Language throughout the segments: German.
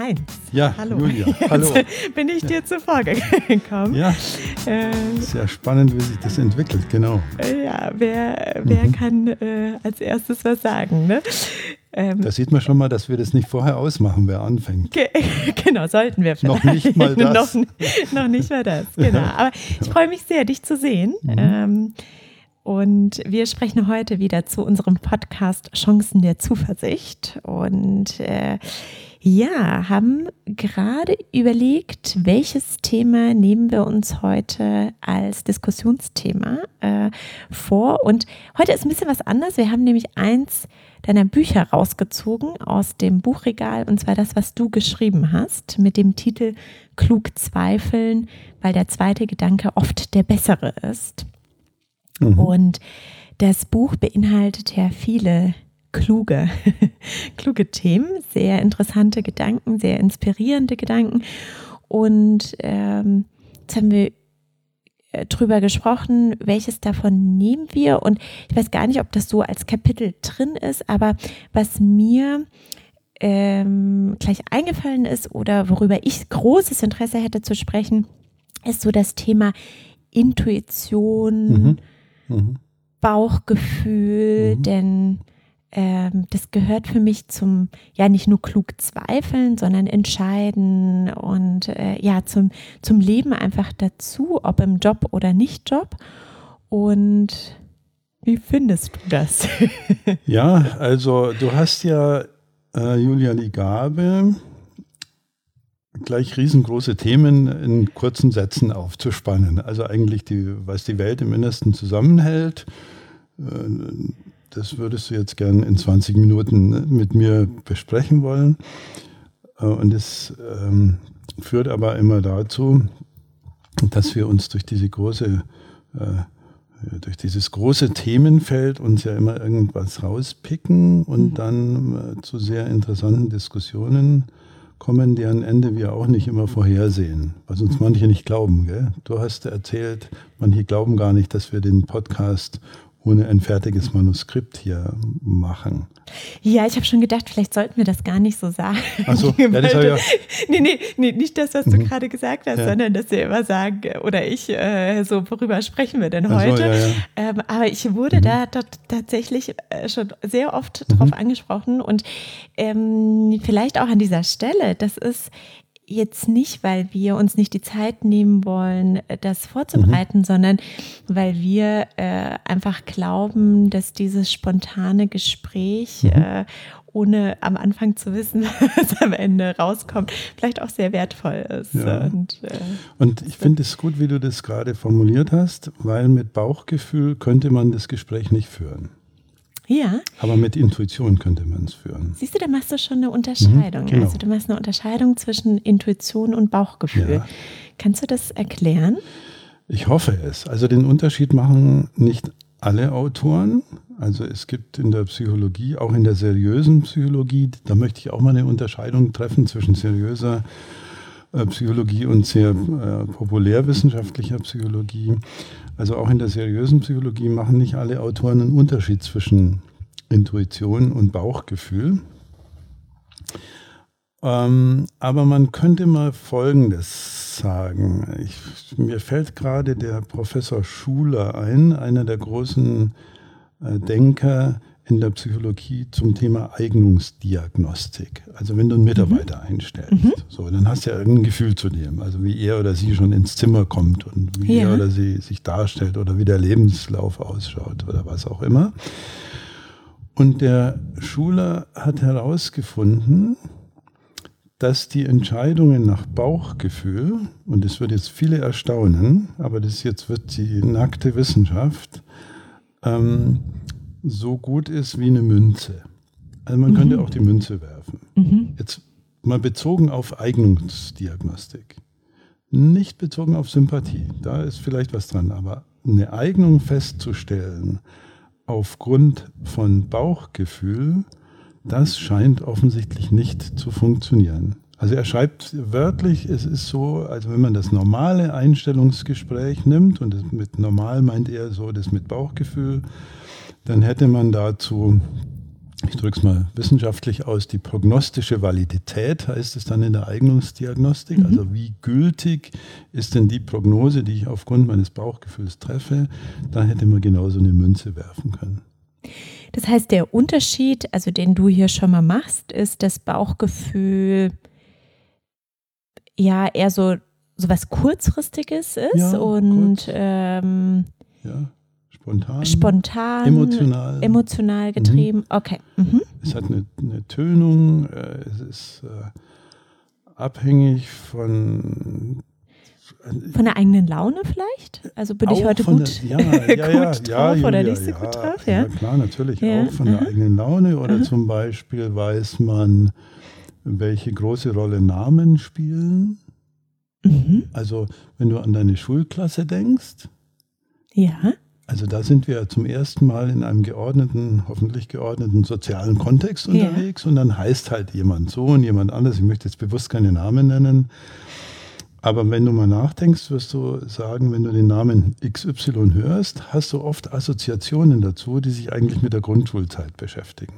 Heinz. Ja, hallo. Julia, hallo. Jetzt bin ich dir zuvor gekommen. Ja, sehr spannend, wie sich das entwickelt, genau. Ja, wer kann als erstes was sagen, ne? Da sieht man schon mal, dass wir das nicht vorher ausmachen, wer anfängt. Genau, sollten wir vielleicht. Noch nicht mal das. noch nicht mal das, genau. Aber ich freue mich sehr, dich zu sehen. Und wir sprechen heute wieder zu unserem Podcast Chancen der Zuversicht. Und haben gerade überlegt, welches Thema nehmen wir uns heute als Diskussionsthema vor. Und heute ist ein bisschen was anderes. Wir haben nämlich eins deiner Bücher rausgezogen aus dem Buchregal, und zwar das, was du geschrieben hast, mit dem Titel Klug zweifeln, weil der zweite Gedanke oft der bessere ist. Und das Buch beinhaltet ja viele kluge Themen, sehr interessante Gedanken, sehr inspirierende Gedanken. Und jetzt haben wir drüber gesprochen, welches davon nehmen wir. Und ich weiß gar nicht, ob das so als Kapitel drin ist, aber was mir gleich eingefallen ist oder worüber ich großes Interesse hätte zu sprechen, ist so das Thema Intuition, Bauchgefühl, denn das gehört für mich zum, ja, nicht nur klug zweifeln, sondern entscheiden und zum Leben einfach dazu, ob im Job oder nicht Job. Und wie findest du das? Ja, also du hast ja, Julia, die Gabe, gleich riesengroße Themen in kurzen Sätzen aufzuspannen. Also eigentlich, was die Welt im Innersten zusammenhält, das würdest du jetzt gern in 20 Minuten mit mir besprechen wollen. Und das führt aber immer dazu, dass wir uns durch dieses große Themenfeld uns ja immer irgendwas rauspicken und dann zu sehr interessanten Diskussionen kommen, deren Ende wir auch nicht immer vorhersehen, was uns manche nicht glauben. Gell? Du hast erzählt, manche glauben gar nicht, dass wir den Podcast ohne ein fertiges Manuskript hier machen. Ja, ich habe schon gedacht, vielleicht sollten wir das gar nicht so sagen. Ach so, ja, das habe ich ja. Nee, nicht das, was du gerade gesagt hast, sondern dass wir immer sagen, oder ich, so, worüber sprechen wir denn heute? So, ja. Aber ich wurde da tatsächlich schon sehr oft drauf angesprochen und vielleicht auch an dieser Stelle, das ist jetzt nicht, weil wir uns nicht die Zeit nehmen wollen, das vorzubereiten, sondern weil wir einfach glauben, dass dieses spontane Gespräch, ohne am Anfang zu wissen, was am Ende rauskommt, vielleicht auch sehr wertvoll ist. Ja. Und ich finde es gut, wie du das gerade formuliert hast, weil mit Bauchgefühl könnte man das Gespräch nicht führen. Ja. Aber mit Intuition könnte man es führen. Siehst du, da machst du schon eine Unterscheidung. Genau. Also du machst eine Unterscheidung zwischen Intuition und Bauchgefühl. Ja. Kannst du das erklären? Ich hoffe es. Also den Unterschied machen nicht alle Autoren. Also es gibt in der Psychologie, auch in der seriösen Psychologie, da möchte ich auch mal eine Unterscheidung treffen zwischen seriöser Psychologie und sehr populärwissenschaftlicher Psychologie. Also auch in der seriösen Psychologie machen nicht alle Autoren einen Unterschied zwischen Intuition und Bauchgefühl. Aber man könnte mal Folgendes sagen. Mir fällt gerade der Professor Schuler ein, einer der großen Denker in der Psychologie zum Thema Eignungsdiagnostik. Also wenn du einen Mitarbeiter einstellst, so, dann hast du ja irgendein Gefühl zu dem, also wie er oder sie schon ins Zimmer kommt und wie er oder sie sich darstellt oder wie der Lebenslauf ausschaut oder was auch immer. Und der Schuler hat herausgefunden, dass die Entscheidungen nach Bauchgefühl, und das wird jetzt viele erstaunen, aber das jetzt wird die nackte Wissenschaft, so gut ist wie eine Münze. Also man könnte auch die Münze werfen. Jetzt mal bezogen auf Eignungsdiagnostik. Nicht bezogen auf Sympathie. Da ist vielleicht was dran. Aber eine Eignung festzustellen aufgrund von Bauchgefühl, das scheint offensichtlich nicht zu funktionieren. Also er schreibt wörtlich, es ist so, also wenn man das normale Einstellungsgespräch nimmt, und das mit normal meint er so das mit Bauchgefühl, dann hätte man dazu ich drücke es mal wissenschaftlich aus, die prognostische Validität, heißt es dann in der Eignungsdiagnostik. Also wie gültig ist denn die Prognose, die ich aufgrund meines Bauchgefühls treffe? Da hätte man genauso eine Münze werfen können. Das heißt, der Unterschied, also den du hier schon mal machst, ist das Bauchgefühl ja eher so was Kurzfristiges ist ja, und spontan, emotional getrieben. Okay. Es hat eine Tönung, es ist abhängig von der eigenen Laune vielleicht? Also bin ich heute gut drauf oder nicht so gut drauf? Ja, klar, natürlich auch von der eigenen Laune oder zum Beispiel weiß man, welche große Rolle Namen spielen. Also wenn du an deine Schulklasse denkst, also da sind wir zum ersten Mal in einem hoffentlich geordneten sozialen Kontext unterwegs und dann heißt halt jemand so und jemand anders, ich möchte jetzt bewusst keine Namen nennen, aber wenn du mal nachdenkst, wirst du sagen, wenn du den Namen XY hörst, hast du oft Assoziationen dazu, die sich eigentlich mit der Grundschulzeit beschäftigen.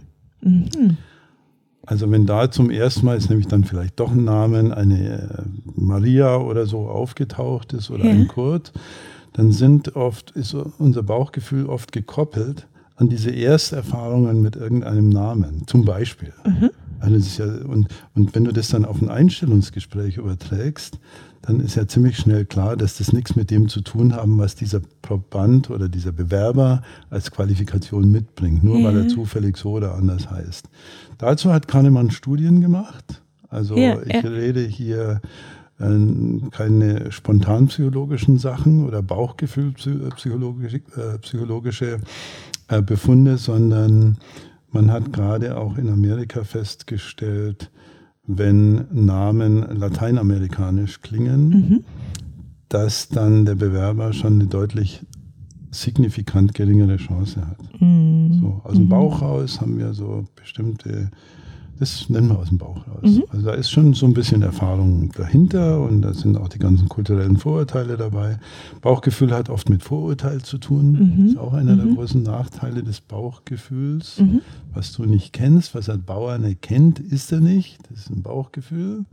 Also wenn da zum ersten Mal ist nämlich dann vielleicht doch ein Name, eine Maria oder so aufgetaucht ist oder ein Kurt, dann ist unser Bauchgefühl oft gekoppelt an diese Ersterfahrungen mit irgendeinem Namen, zum Beispiel. Also das ist ja, und wenn du das dann auf ein Einstellungsgespräch überträgst, dann ist ja ziemlich schnell klar, dass das nichts mit dem zu tun haben, was dieser Proband oder dieser Bewerber als Qualifikation mitbringt, nur weil er zufällig so oder anders heißt. Dazu hat Kahnemann Studien gemacht. Also ich rede hier keine spontanpsychologischen Sachen oder Bauchgefühlpsychologische Befunde, sondern man hat gerade auch in Amerika festgestellt, wenn Namen lateinamerikanisch klingen, dass dann der Bewerber schon eine deutlich signifikant geringere Chance hat. So, aus dem Bauch raus haben wir so bestimmte, das nennen wir aus dem Bauch raus. Also da ist schon so ein bisschen Erfahrung dahinter und da sind auch die ganzen kulturellen Vorurteile dabei. Bauchgefühl hat oft mit Vorurteil zu tun. Das ist auch einer der großen Nachteile des Bauchgefühls. Was du nicht kennst, was ein Bauer nicht kennt, ist er nicht. Das ist ein Bauchgefühl.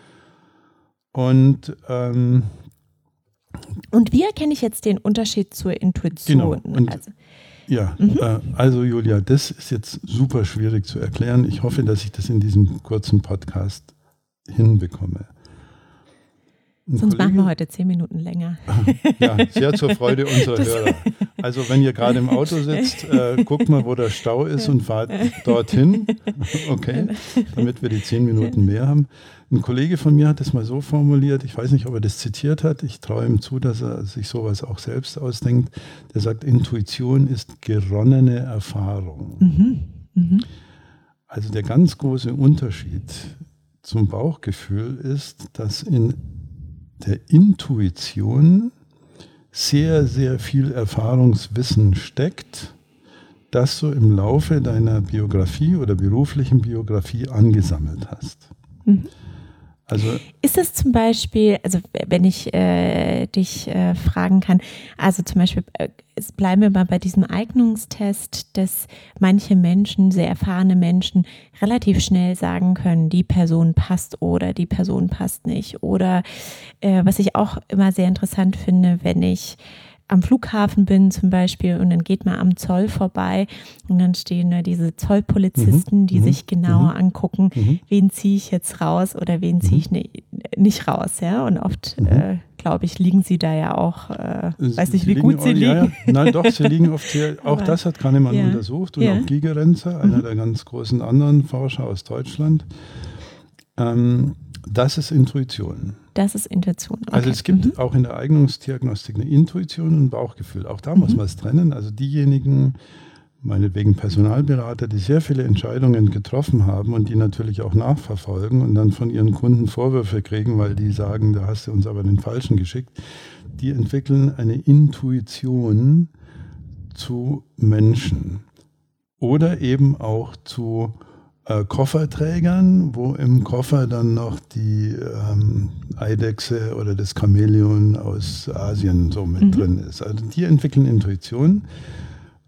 Und wie erkenne ich jetzt den Unterschied zur Intuition? Genau. Also Julia, das ist jetzt super schwierig zu erklären. Ich hoffe, dass ich das in diesem kurzen Podcast hinbekomme. Sonst machen wir heute 10 Minuten länger. Ja, sehr zur Freude unserer Hörer. Also wenn ihr gerade im Auto sitzt, guckt mal, wo der Stau ist und fahrt dorthin, okay, damit wir die 10 Minuten mehr haben. Ein Kollege von mir hat das mal so formuliert, ich weiß nicht, ob er das zitiert hat, ich traue ihm zu, dass er sich sowas auch selbst ausdenkt. Der sagt, Intuition ist geronnene Erfahrung. Also der ganz große Unterschied zum Bauchgefühl ist, dass in der Intuition sehr, sehr viel Erfahrungswissen steckt, das du im Laufe deiner Biografie oder beruflichen Biografie angesammelt hast. Also, ist es zum Beispiel, also wenn ich dich fragen kann, also zum Beispiel bleiben wir mal bei diesem Eignungstest, dass manche Menschen, sehr erfahrene Menschen, relativ schnell sagen können, die Person passt oder die Person passt nicht. Oder was ich auch immer sehr interessant finde, wenn ich am Flughafen bin zum Beispiel und dann geht man am Zoll vorbei und dann stehen da diese Zollpolizisten, die sich genauer angucken, wen ziehe ich jetzt raus oder wen ziehe ich nicht raus. Ja? Und oft, glaube ich, liegen sie da ja auch, weiß nicht, wie gut sie liegen. Ja. Nein, doch, sie liegen oft sehr, auch das hat Kahnemann untersucht und auch Gigerenzer, einer der ganz großen anderen Forscher aus Deutschland. Das ist Intuition. Das ist Intuition. Okay. Also es gibt auch in der Eignungsdiagnostik eine Intuition und ein Bauchgefühl. Auch da muss man es trennen. Also diejenigen, meinetwegen Personalberater, die sehr viele Entscheidungen getroffen haben und die natürlich auch nachverfolgen und dann von ihren Kunden Vorwürfe kriegen, weil die sagen, da hast du uns aber den Falschen geschickt, die entwickeln eine Intuition zu Menschen oder eben auch zu Kofferträgern, wo im Koffer dann noch die Eidechse oder das Chamäleon aus Asien so mit drin ist. Also die entwickeln Intuition.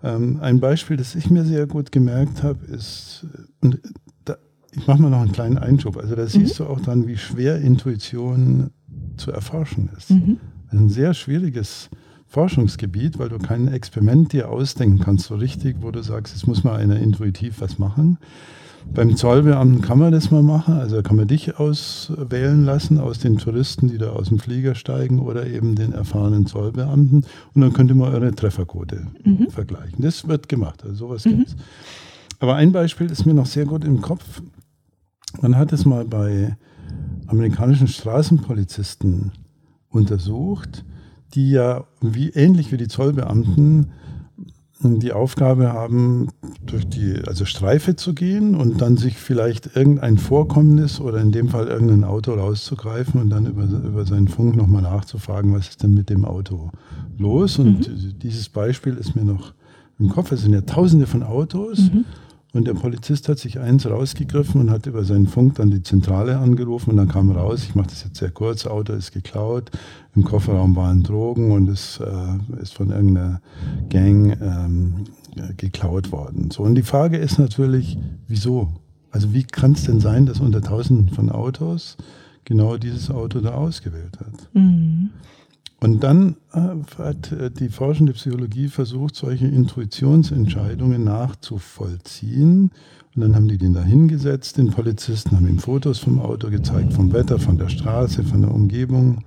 Ein Beispiel, das ich mir sehr gut gemerkt habe, ist, und ich mache mal noch einen kleinen Einschub, also da siehst du auch dann, wie schwer Intuition zu erforschen ist. Ein sehr schwieriges Forschungsgebiet, weil du kein Experiment dir ausdenken kannst, so richtig, wo du sagst, jetzt muss mal einer intuitiv was machen. Beim Zollbeamten kann man das mal machen, also kann man dich auswählen lassen aus den Touristen, die da aus dem Flieger steigen oder eben den erfahrenen Zollbeamten und dann könnt ihr mal eure Trefferquote vergleichen. Das wird gemacht, also sowas gibt es. Aber ein Beispiel ist mir noch sehr gut im Kopf. Man hat es mal bei amerikanischen Straßenpolizisten untersucht, die ja ähnlich wie die Zollbeamten die Aufgabe haben, durch die Streife zu gehen und dann sich vielleicht irgendein Vorkommnis oder in dem Fall irgendein Auto rauszugreifen und dann über seinen Funk nochmal nachzufragen, was ist denn mit dem Auto los? Und dieses Beispiel ist mir noch im Kopf. Es sind ja Tausende von Autos. Und der Polizist hat sich eins rausgegriffen und hat über seinen Funk dann die Zentrale angerufen und dann kam raus, ich mache das jetzt sehr kurz, Auto ist geklaut, im Kofferraum waren Drogen und es ist von irgendeiner Gang geklaut worden. So, und die Frage ist natürlich, wieso? Also wie kann es denn sein, dass unter Tausenden von Autos genau dieses Auto da ausgewählt hat? Und dann hat die forschende Psychologie versucht, solche Intuitionsentscheidungen nachzuvollziehen. Und dann haben die den da hingesetzt, den Polizisten, haben ihm Fotos vom Auto gezeigt, vom Wetter, von der Straße, von der Umgebung.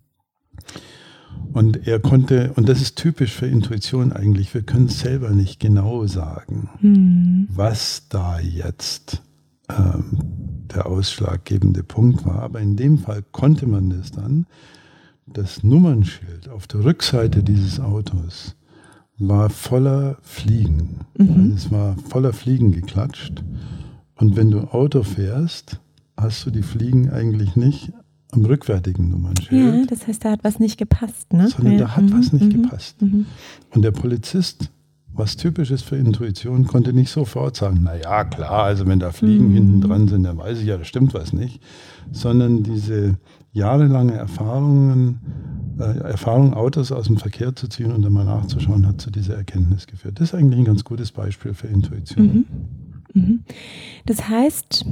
Und er konnte, und das ist typisch für Intuition eigentlich, wir können es selber nicht genau sagen, was da jetzt der ausschlaggebende Punkt war. Aber in dem Fall konnte man das dann. Das Nummernschild auf der Rückseite dieses Autos war voller Fliegen. Also es war voller Fliegen geklatscht. Und wenn du Auto fährst, hast du die Fliegen eigentlich nicht am rückwärtigen Nummernschild. Ja, das heißt, da hat was nicht gepasst, ne? Sondern da hat was nicht gepasst. Und der Polizist, was typisch ist für Intuition, konnte nicht sofort sagen, naja, klar, also wenn da Fliegen hinten dran sind, dann weiß ich ja, da stimmt was nicht. Sondern diese jahrelange Erfahrung, Autos aus dem Verkehr zu ziehen und dann mal nachzuschauen, hat zu dieser Erkenntnis geführt. Das ist eigentlich ein ganz gutes Beispiel für Intuition. Das heißt,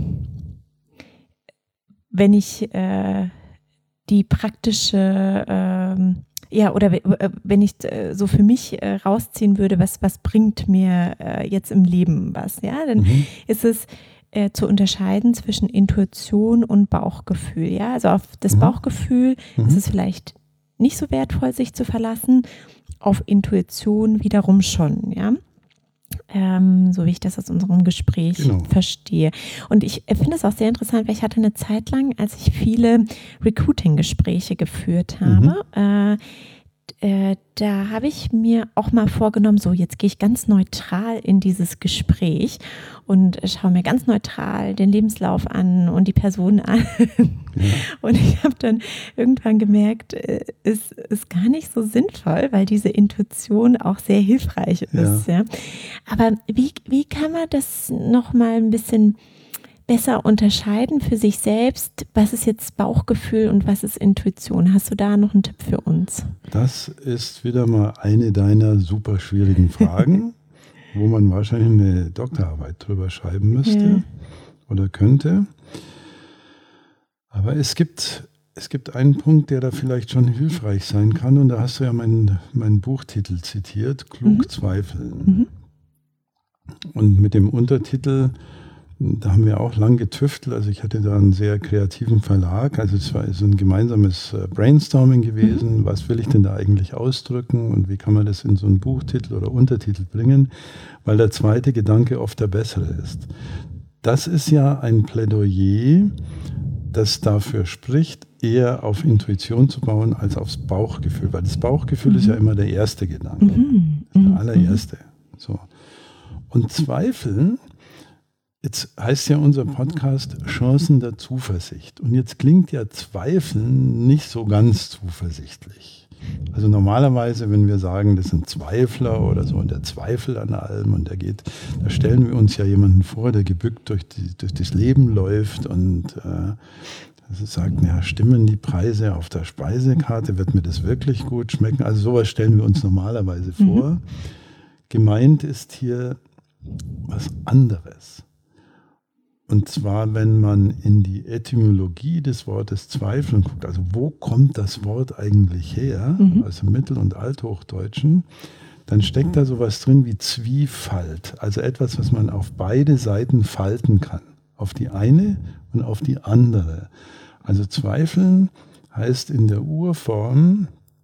wenn ich die praktische, oder wenn ich so für mich rausziehen würde, was bringt mir jetzt im Leben was, ja, dann ist es zu unterscheiden zwischen Intuition und Bauchgefühl. Ja? Also auf das Bauchgefühl ist es vielleicht nicht so wertvoll, sich zu verlassen, auf Intuition wiederum schon. Ja? So wie ich das aus unserem Gespräch verstehe. Und ich finde es auch sehr interessant, weil ich hatte eine Zeit lang, als ich viele Recruiting-Gespräche geführt habe, da habe ich mir auch mal vorgenommen, so jetzt gehe ich ganz neutral in dieses Gespräch und schaue mir ganz neutral den Lebenslauf an und die Person an. Und ich habe dann irgendwann gemerkt, es ist gar nicht so sinnvoll, weil diese Intuition auch sehr hilfreich ist. Ja. Aber wie kann man das nochmal ein bisschen besser unterscheiden für sich selbst? Was ist jetzt Bauchgefühl und was ist Intuition? Hast du da noch einen Tipp für uns? Das ist wieder mal eine deiner super schwierigen Fragen, wo man wahrscheinlich eine Doktorarbeit drüber schreiben müsste oder könnte. Aber es gibt einen Punkt, der da vielleicht schon hilfreich sein kann. Und da hast du ja meinen Buchtitel zitiert, Klug zweifeln. Und mit dem Untertitel, da haben wir auch lang getüftelt. Also ich hatte da einen sehr kreativen Verlag. Also es war so ein gemeinsames Brainstorming gewesen. Was will ich denn da eigentlich ausdrücken und wie kann man das in so einen Buchtitel oder Untertitel bringen? Weil der zweite Gedanke oft der bessere ist. Das ist ja ein Plädoyer, das dafür spricht, eher auf Intuition zu bauen als aufs Bauchgefühl. Weil das Bauchgefühl ist ja immer der erste Gedanke. Der allererste. So. Und Zweifeln, jetzt heißt ja unser Podcast Chancen der Zuversicht. Und jetzt klingt ja Zweifeln nicht so ganz zuversichtlich. Also normalerweise, wenn wir sagen, das sind Zweifler oder so und der Zweifel an allem und da stellen wir uns ja jemanden vor, der gebückt durch das Leben läuft und sagt, ja, stimmen die Preise auf der Speisekarte, wird mir das wirklich gut schmecken? Also sowas stellen wir uns normalerweise vor. gemeint ist hier was anderes. Und zwar, wenn man in die Etymologie des Wortes Zweifeln guckt, also wo kommt das Wort eigentlich her, also Mittel- und Althochdeutschen, dann steckt da sowas drin wie Zwiefalt, also etwas, was man auf beide Seiten falten kann, auf die eine und auf die andere. Also Zweifeln heißt in der Urform,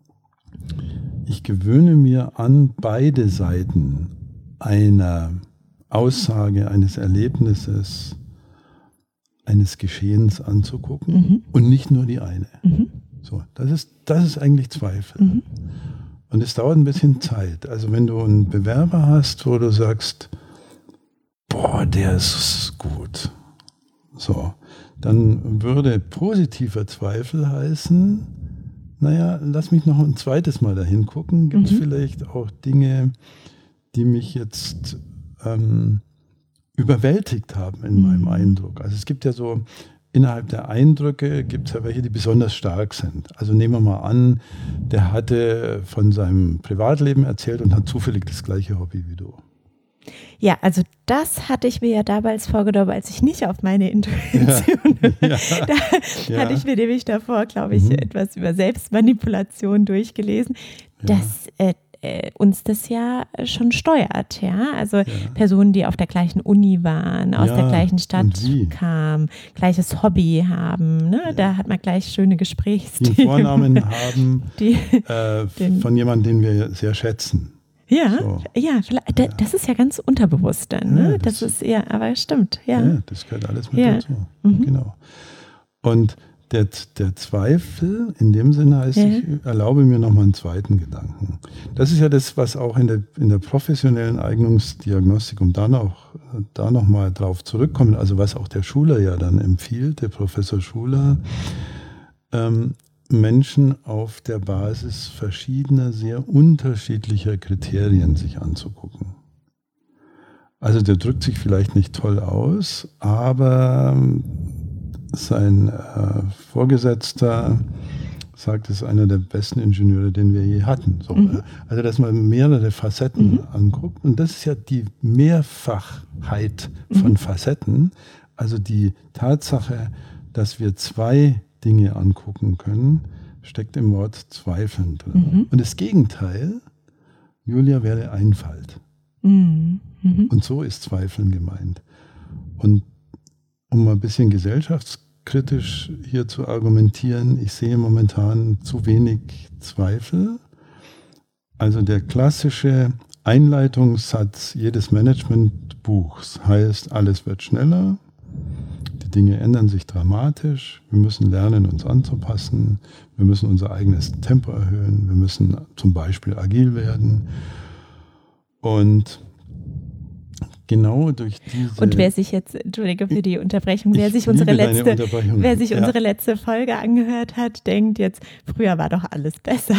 ich gewöhne mir an, beide Seiten einer Aussage, eines Erlebnisses, eines Geschehens anzugucken und nicht nur die eine. So, das ist eigentlich Zweifel. Und es dauert ein bisschen Zeit. Also wenn du einen Bewerber hast, wo du sagst, boah, der ist gut, so, dann würde positiver Zweifel heißen, naja, lass mich noch ein zweites Mal dahin gucken. Gibt es vielleicht auch Dinge, die mich jetzt überwältigt haben in meinem Eindruck? Also es gibt ja so, innerhalb der Eindrücke gibt es ja welche, die besonders stark sind. Also nehmen wir mal an, der hatte von seinem Privatleben erzählt und hat zufällig das gleiche Hobby wie du. Ja, also das hatte ich mir ja damals vorgenommen, als ich nicht auf meine Intuition hatte ich mir nämlich davor, glaube ich, etwas über Selbstmanipulation durchgelesen, dass uns das ja schon steuert, ja. Also Personen, die auf der gleichen Uni waren, aus der gleichen Stadt kamen, gleiches Hobby haben, ne? Da hat man gleich schöne Gesprächsthemen. Die Vornamen haben von jemandem, den wir sehr schätzen. Ja, so. Das ist ja ganz unterbewusst dann, ne? Ja, das ist aber stimmt, ja. Ja, das gehört alles mit dazu. Genau. Und der Zweifel in dem Sinne heißt, ich erlaube mir nochmal einen zweiten Gedanken. Das ist ja das, was auch in der professionellen Eignungsdiagnostik, um da noch mal drauf zurückkommen, also was auch der Schuler ja dann empfiehlt, der Professor Schuler, Menschen auf der Basis verschiedener, sehr unterschiedlicher Kriterien sich anzugucken. Also der drückt sich vielleicht nicht toll aus, aber sein Vorgesetzter sagt, es ist einer der besten Ingenieure, den wir je hatten. So, also dass man mehrere Facetten anguckt. Und das ist ja die Mehrfachheit von Facetten. Also die Tatsache, dass wir zwei Dinge angucken können, steckt im Wort Zweifeln drin. Und das Gegenteil, Julia, wäre Einfalt. Und so ist Zweifeln gemeint. Und um mal ein bisschen gesellschaftskritisch hier zu argumentieren, ich sehe momentan zu wenig Zweifel. Also der klassische Einleitungssatz jedes Managementbuchs heißt, alles wird schneller, die Dinge ändern sich dramatisch, wir müssen lernen, uns anzupassen, wir müssen unser eigenes Tempo erhöhen, wir müssen zum Beispiel agil werden. Und genau durch diese... Und wer sich jetzt, Entschuldige für die Unterbrechung, wer sich unsere letzte Folge angehört hat, denkt jetzt, früher war doch alles besser.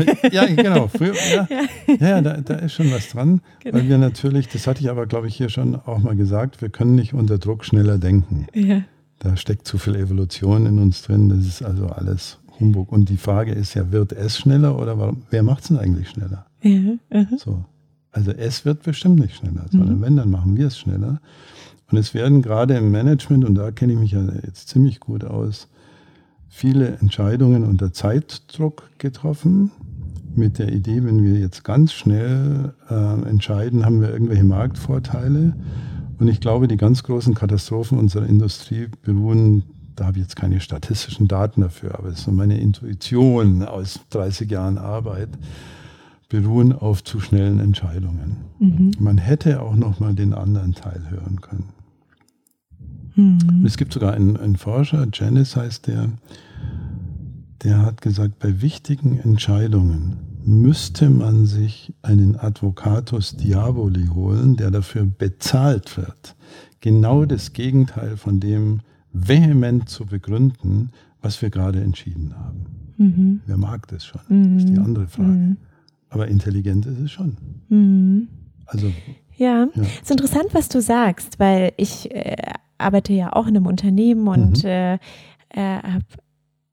Da ist schon was dran, weil wir natürlich, das hatte ich aber, glaube ich, hier schon auch mal gesagt, wir können nicht unter Druck schneller denken. Ja. Da steckt zu viel Evolution in uns drin, das ist also alles Humbug. Und die Frage ist ja, wird es schneller oder wer macht es denn eigentlich schneller? Ja, so. Also es wird bestimmt nicht schneller, sondern wenn, dann machen wir es schneller. Und es werden gerade im Management, und da kenne ich mich ja jetzt ziemlich gut aus, viele Entscheidungen unter Zeitdruck getroffen, mit der Idee, wenn wir jetzt ganz schnell entscheiden, haben wir irgendwelche Marktvorteile. Und ich glaube, die ganz großen Katastrophen unserer Industrie beruhen, da habe ich jetzt keine statistischen Daten dafür, aber es ist so meine Intuition aus 30 Jahren Arbeit, beruhen auf zu schnellen Entscheidungen. Man hätte auch noch mal den anderen Teil hören können. Und es gibt sogar einen Forscher, Janis heißt der hat gesagt, bei wichtigen Entscheidungen müsste man sich einen Advocatus Diaboli holen, der dafür bezahlt wird, genau das Gegenteil von dem vehement zu begründen, was wir gerade entschieden haben. Wer mag das schon? Das ist die andere Frage. Aber intelligent ist es schon. Also, ja, es ist interessant, was du sagst, weil ich arbeite ja auch in einem Unternehmen und habe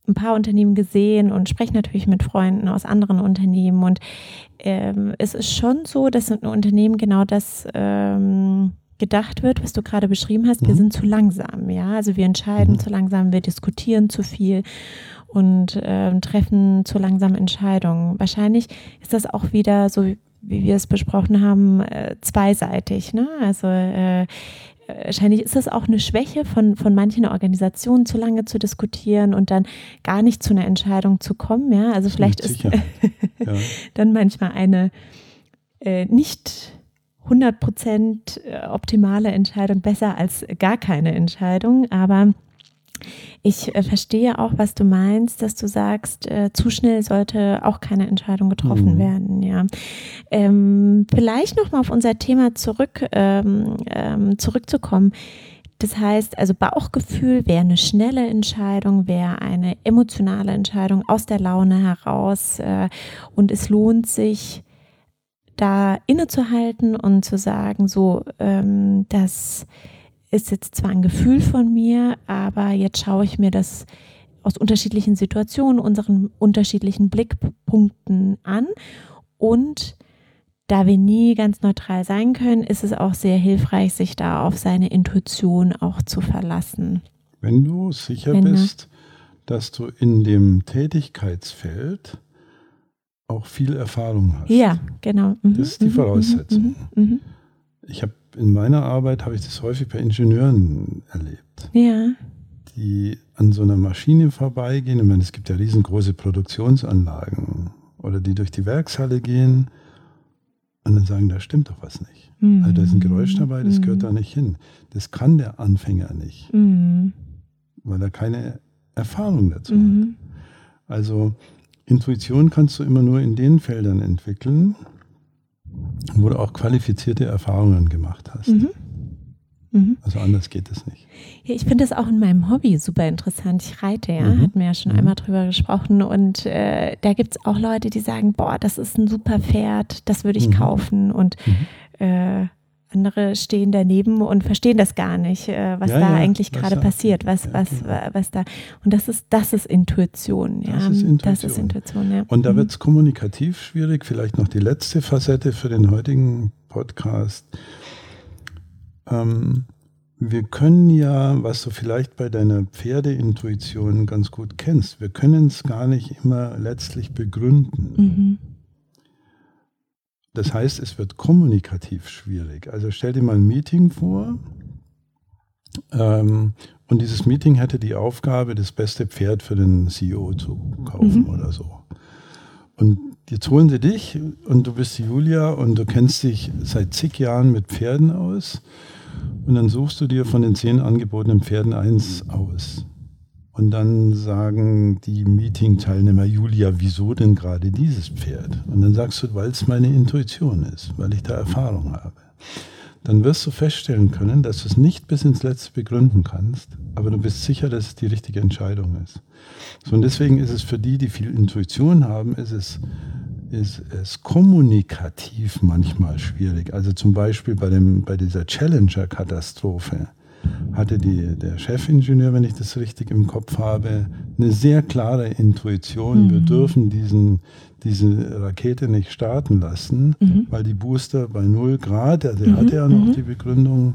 ein paar Unternehmen gesehen und spreche natürlich mit Freunden aus anderen Unternehmen. Und es ist schon so, dass in Unternehmen genau das gedacht wird, was du gerade beschrieben hast. Wir sind zu langsam, ja. Also wir entscheiden zu langsam, wir diskutieren zu viel und treffen zu langsam Entscheidungen. Wahrscheinlich ist das auch wieder so, wie wir es besprochen haben, zweiseitig, ne? Also wahrscheinlich ist das auch eine Schwäche von manchen Organisationen, zu lange zu diskutieren und dann gar nicht zu einer Entscheidung zu kommen. Ja? Also vielleicht ist dann manchmal eine nicht 100% optimale Entscheidung besser als gar keine Entscheidung. Aber ich verstehe auch, was du meinst, dass du sagst, zu schnell sollte auch keine Entscheidung getroffen werden. Ja. Vielleicht nochmal auf unser Thema zurückzukommen. Das heißt, also Bauchgefühl wäre eine schnelle Entscheidung, wäre eine emotionale Entscheidung aus der Laune heraus. Und es lohnt sich, da innezuhalten und zu sagen, so, das ist jetzt zwar ein Gefühl von mir, aber jetzt schaue ich mir das aus unterschiedlichen Situationen, unseren unterschiedlichen Blickpunkten an. Und da wir nie ganz neutral sein können, ist es auch sehr hilfreich, sich da auf seine Intuition auch zu verlassen. Wenn du sicher bist, dass du in dem Tätigkeitsfeld auch viel Erfahrung hast. Ja, genau. Das ist die Voraussetzung. In meiner Arbeit habe ich das häufig bei Ingenieuren erlebt, die an so einer Maschine vorbeigehen. Ich meine, es gibt ja riesengroße Produktionsanlagen oder die durch die Werkshalle gehen und dann sagen, da stimmt doch was nicht. Also da ist ein Geräusch dabei, das gehört da nicht hin. Das kann der Anfänger nicht, weil er keine Erfahrung dazu hat. Also Intuition kannst du immer nur in den Feldern entwickeln, wo du auch qualifizierte Erfahrungen gemacht hast. Also anders geht es nicht. Ja, ich finde das auch in meinem Hobby super interessant. Ich reite, hatten wir ja schon einmal drüber gesprochen. Und da gibt es auch Leute, die sagen, boah, das ist ein super Pferd, das würde ich kaufen. Und andere stehen daneben und verstehen das gar nicht, was da eigentlich gerade passiert, was da. Und das ist Intuition. Ja. Das ist Intuition, ja. Und da wird es kommunikativ schwierig. Vielleicht noch die letzte Facette für den heutigen Podcast. Wir können ja, was du vielleicht bei deiner Pferdeintuition ganz gut kennst, wir können es gar nicht immer letztlich begründen. Das heißt, es wird kommunikativ schwierig. Also stell dir mal ein Meeting vor und dieses Meeting hätte die Aufgabe, das beste Pferd für den CEO zu kaufen oder so. Und jetzt holen sie dich und du bist die Julia und du kennst dich seit zig Jahren mit Pferden aus und dann suchst du dir von den 10 angebotenen Pferden eins aus. Und dann sagen die Meeting-Teilnehmer, Julia, wieso denn gerade dieses Pferd? Und dann sagst du, weil es meine Intuition ist, weil ich da Erfahrung habe. Dann wirst du feststellen können, dass du es nicht bis ins Letzte begründen kannst, aber du bist sicher, dass es die richtige Entscheidung ist. So, und deswegen ist es für die, die viel Intuition haben, ist es kommunikativ manchmal schwierig. Also zum Beispiel bei dieser Challenger-Katastrophe hatte der Chefingenieur, wenn ich das richtig im Kopf habe, eine sehr klare Intuition. Wir dürfen diese Rakete nicht starten lassen, weil die Booster bei 0 Grad, also er hatte ja noch die Begründung,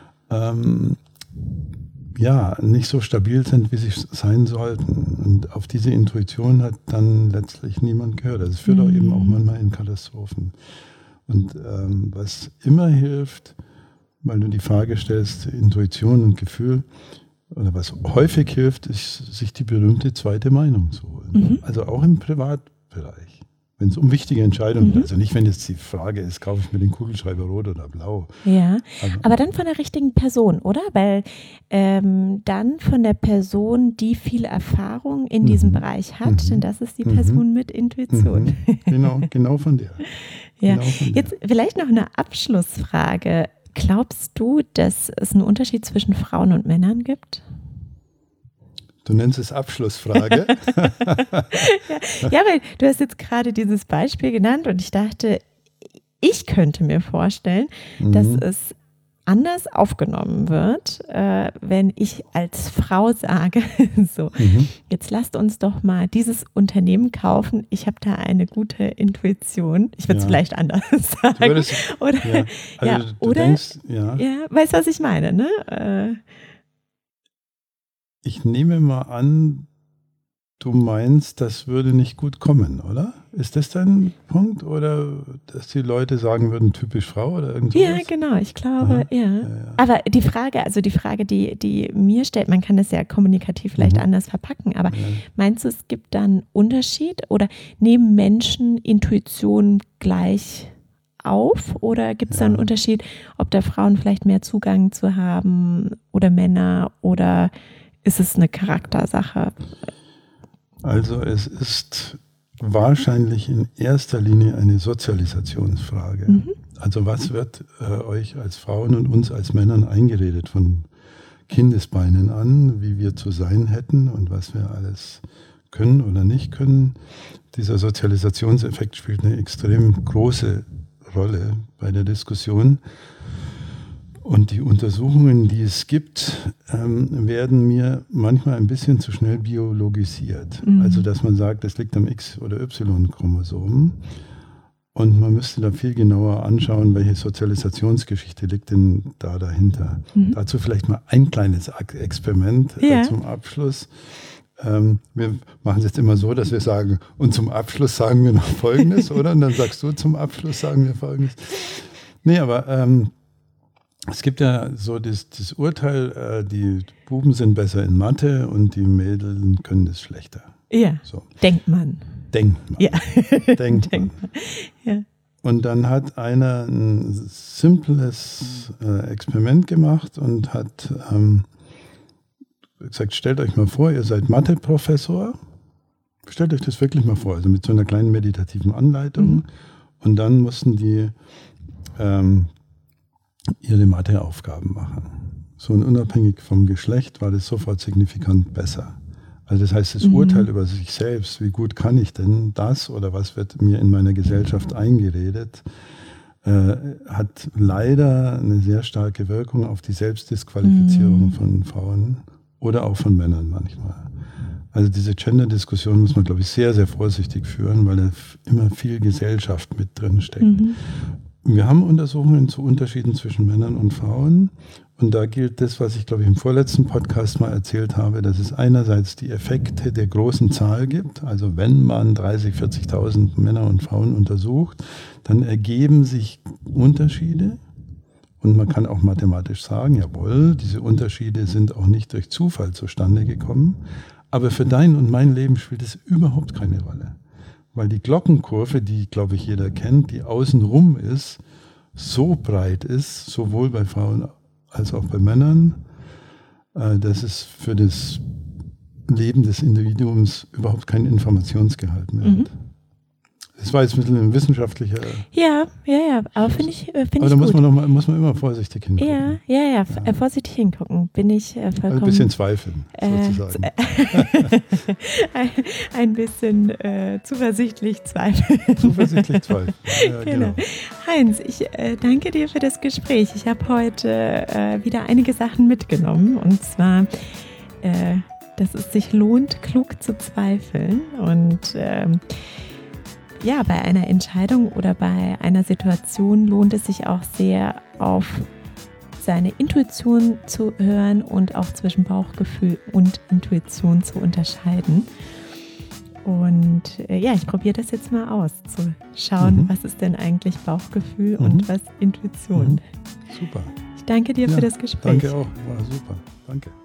nicht so stabil sind, wie sie sein sollten. Und auf diese Intuition hat dann letztlich niemand gehört. Also es führt auch eben auch manchmal in Katastrophen. Und was immer hilft, weil du die Frage stellst, Intuition und Gefühl, oder was häufig hilft, ist, sich die berühmte zweite Meinung zu holen. Also auch im Privatbereich, wenn es um wichtige Entscheidungen geht. Also nicht, wenn jetzt die Frage ist, kaufe ich mir den Kugelschreiber rot oder blau. Ja, aber dann von der richtigen Person, oder? Weil dann von der Person, die viel Erfahrung in diesem Bereich hat, denn das ist die Person mit Intuition. Genau von der. Ja. Genau von der. Jetzt vielleicht noch eine Abschlussfrage. Glaubst du, dass es einen Unterschied zwischen Frauen und Männern gibt? Du nennst es Abschlussfrage. ja, weil du hast jetzt gerade dieses Beispiel genannt und ich dachte, ich könnte mir vorstellen, dass es anders aufgenommen wird, wenn ich als Frau sage, so, jetzt lasst uns doch mal dieses Unternehmen kaufen. Ich habe da eine gute Intuition. Ich würde es vielleicht anders sagen. Weißt du, was ich meine, ne? Ich nehme mal an, du meinst, das würde nicht gut kommen, oder? Ist das dein Punkt? Oder dass die Leute sagen würden, typisch Frau oder irgendwas? Ja, genau, ich glaube, ja. Aber die Frage, die mir stellt, man kann das ja kommunikativ vielleicht anders verpacken, aber meinst du, es gibt da einen Unterschied? Oder nehmen Menschen Intuition gleich auf? Oder gibt es da einen Unterschied, ob da Frauen vielleicht mehr Zugang zu haben oder Männer? Oder ist es eine Charaktersache? Also es ist wahrscheinlich in erster Linie eine Sozialisationsfrage. Also was wird euch als Frauen und uns als Männern eingeredet von Kindesbeinen an, wie wir zu sein hätten und was wir alles können oder nicht können. Dieser Sozialisationseffekt spielt eine extrem große Rolle bei der Diskussion. Und die Untersuchungen, die es gibt, werden mir manchmal ein bisschen zu schnell biologisiert. Also dass man sagt, das liegt am X- oder Y-Chromosom. Und man müsste da viel genauer anschauen, welche Sozialisationsgeschichte liegt denn da dahinter. Dazu vielleicht mal ein kleines Experiment zum Abschluss. Wir machen es jetzt immer so, dass wir sagen, und zum Abschluss sagen wir noch Folgendes, oder? Und dann sagst du, zum Abschluss sagen wir Folgendes. Nee, aber es gibt ja so das Urteil, die Buben sind besser in Mathe und die Mädels können das schlechter. Ja, so. Denkt man. Ja. Denkt man. Ja. Und dann hat einer ein simples Experiment gemacht und hat gesagt, stellt euch mal vor, ihr seid Mathe-Professor. Stellt euch das wirklich mal vor, also mit so einer kleinen meditativen Anleitung. Und dann mussten die ihre Matheaufgaben machen. So, und unabhängig vom Geschlecht war das sofort signifikant besser. Also das heißt, das Urteil über sich selbst, wie gut kann ich denn das oder was wird mir in meiner Gesellschaft eingeredet, hat leider eine sehr starke Wirkung auf die Selbstdisqualifizierung von Frauen oder auch von Männern manchmal. Also diese Gender-Diskussion muss man, glaube ich, sehr, sehr vorsichtig führen, weil da immer viel Gesellschaft mit drin steckt. Wir haben Untersuchungen zu Unterschieden zwischen Männern und Frauen. Und da gilt das, was ich, glaube ich, im vorletzten Podcast mal erzählt habe, dass es einerseits die Effekte der großen Zahl gibt. Also wenn man 30.000, 40.000 Männer und Frauen untersucht, dann ergeben sich Unterschiede. Und man kann auch mathematisch sagen, jawohl, diese Unterschiede sind auch nicht durch Zufall zustande gekommen. Aber für dein und mein Leben spielt es überhaupt keine Rolle. Weil die Glockenkurve, die, glaube ich, jeder kennt, die außenrum ist, so breit ist, sowohl bei Frauen als auch bei Männern, dass es für das Leben des Individuums überhaupt keinen Informationsgehalt mehr hat. Das war jetzt ein bisschen ein wissenschaftlicher... Ja, aber finde ich gut. Aber da muss man immer vorsichtig hingucken. Ja, vorsichtig hingucken, bin ich vollkommen... Also ein bisschen zweifeln, sozusagen. Ein bisschen zuversichtlich zweifeln. Zuversichtlich zweifeln, ja, genau. Heinz, ich danke dir für das Gespräch. Ich habe heute wieder einige Sachen mitgenommen, und zwar... dass es sich lohnt, klug zu zweifeln und bei einer Entscheidung oder bei einer Situation lohnt es sich auch sehr, auf seine Intuition zu hören und auch zwischen Bauchgefühl und Intuition zu unterscheiden. Und ich probiere das jetzt mal aus, zu schauen, was ist denn eigentlich Bauchgefühl und was Intuition. Super. Ich danke dir für das Gespräch. Danke auch, war super. Danke.